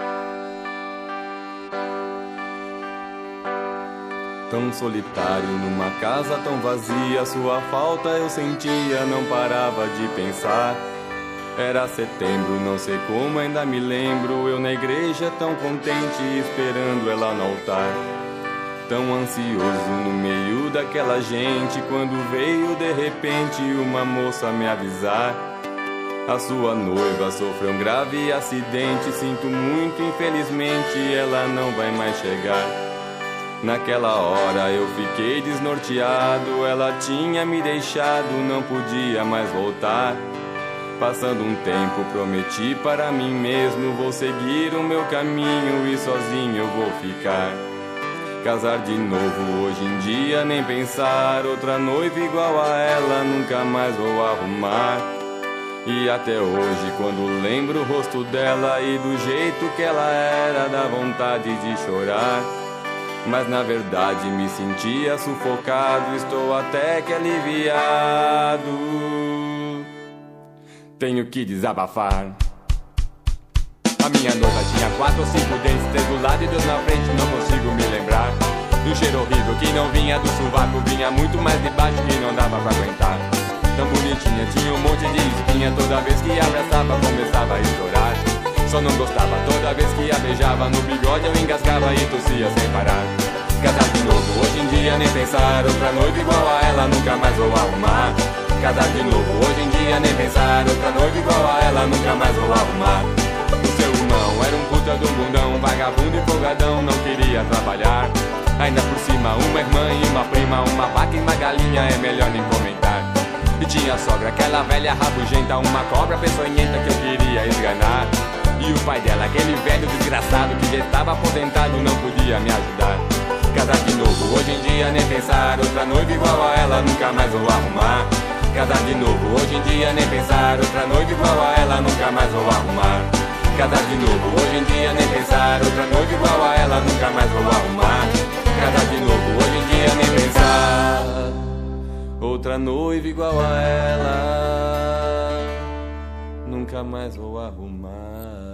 Tão solitário numa casa tão vazia, sua falta eu sentia, não parava de pensar. Era setembro, não sei como, ainda me lembro, eu na igreja tão contente, esperando ela no altar. Tão ansioso no meio daquela gente, quando veio de repente uma moça me avisar. A sua noiva sofreu um grave acidente, sinto muito, infelizmente ela não vai mais chegar. Naquela hora eu fiquei desnorteado, ela tinha me deixado, não podia mais voltar. Passando um tempo prometi para mim mesmo, vou seguir o meu caminho e sozinho eu vou ficar. Casar de novo hoje em dia nem pensar, outra noiva igual a ela nunca mais vou arrumar. E até hoje quando lembro o rosto dela e do jeito que ela era, dá vontade de chorar. Mas na verdade me sentia sufocado, estou até que aliviado. Tenho que desabafar. A minha noiva tinha 4 ou 5 dentes, 3 do lado e 2 na frente, não consigo me lembrar. Do cheiro horrível que não vinha do sovaco, vinha muito mais de baixo que não dava pra aguentar. Tão bonitinha, tinha um monte de espinha, toda vez que abraçava começava a estourar. Só não gostava toda vez que a beijava, no bigode eu engasgava e tossia sem parar. Casar de novo, hoje em dia nem pensar, outra noiva igual a ela nunca mais vou arrumar. Casar de novo, hoje em dia nem pensar, outra noiva igual a ela nunca mais vou arrumar. O seu irmão era um puta do bundão, vagabundo e folgadão, não queria trabalhar. Ainda por cima uma irmã e uma prima, uma vaca e uma galinha, é melhor nem comentar. E tinha a sogra, aquela velha rabugenta, uma cobra peçonhenta que eu queria esganar. E o pai dela, aquele velho desgraçado que já estava aposentado, não podia me ajudar. Casar de novo, hoje em dia nem pensar, outra noiva igual a ela nunca mais vou arrumar. Casar de novo, hoje em dia nem pensar, outra noiva igual a ela nunca mais vou arrumar. Casar de novo, hoje em dia nem pensar, outra noiva igual a ela nunca mais vou arrumar. Casar de novo, hoje em dia nem pensar, outra noiva igual a ela nunca mais vou arrumar.